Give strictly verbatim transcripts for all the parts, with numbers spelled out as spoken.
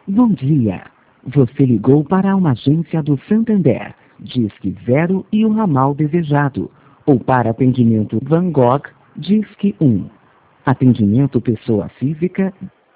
Bom dia. Você ligou para uma agência do Santander, Disque Zero e o ramal desejado. Ou para atendimento Van Gogh, Disque um. Atendimento pessoa física.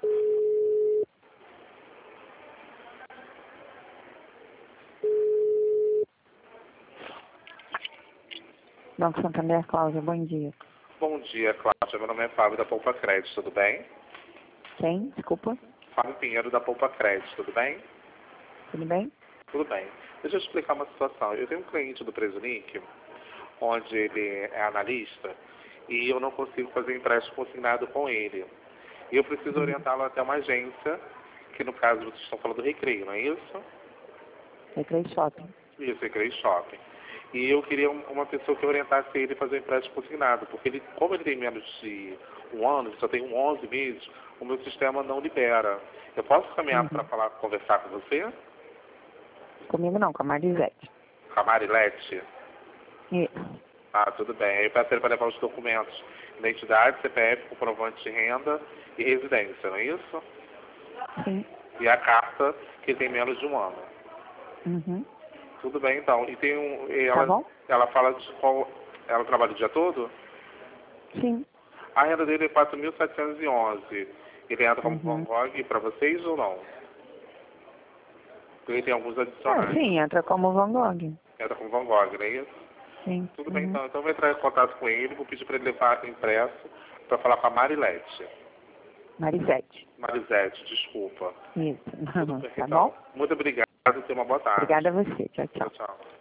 Banco Santander, Cláudia, bom dia. Bom dia, Cláudia. Meu nome é Fábio da Poupa Crédito, tudo bem? Quem? Desculpa. Fábio Pinheiro da Poupa Crédito, tudo bem? Tudo bem? Tudo bem. Deixa eu explicar uma situação. Eu tenho um cliente do Presunic, onde ele é analista, e eu não consigo fazer empréstimo consignado com ele. E eu preciso orientá-lo até uma agência, que no caso vocês estão falando do Recreio, não é isso? Recreio Shopping. Isso, Recreio Shopping. E eu queria uma pessoa que orientasse ele a fazer empréstimo consignado, porque ele, como ele tem menos de um ano, ele só tem onze meses, o meu sistema não libera. Eu posso caminhar Uhum. para falar, conversar com você? Comigo não, com a Marisete. Com a Marilete? Isso. Ah, tudo bem. Aí eu peço ele para levar os documentos, identidade, C P F, comprovante de renda e residência, não é isso? Sim. E a carta que tem menos de um ano. Uhum. Tudo bem, então. E tem um... E Tá ela, bom? ela fala de qual... Ela trabalha o dia todo? Sim. A renda dele é quatro mil setecentos e onze. Ele entra como Van Uhum. Gogh para vocês ou não? Porque ele tem alguns Ah, adicionais. sim, entra como Van Gogh. Entra como Van Gogh, não é isso? Sim. Tudo Uhum. bem, então. Então eu vou entrar em contato com ele, vou pedir para ele levar impresso para falar com a Marilete. Marisete. Marisete, desculpa. Isso. Tudo bem, Tá então. bom? Muito obrigado e tenha uma boa tarde. Obrigada a você. Tchau, tchau. Tchau, tchau.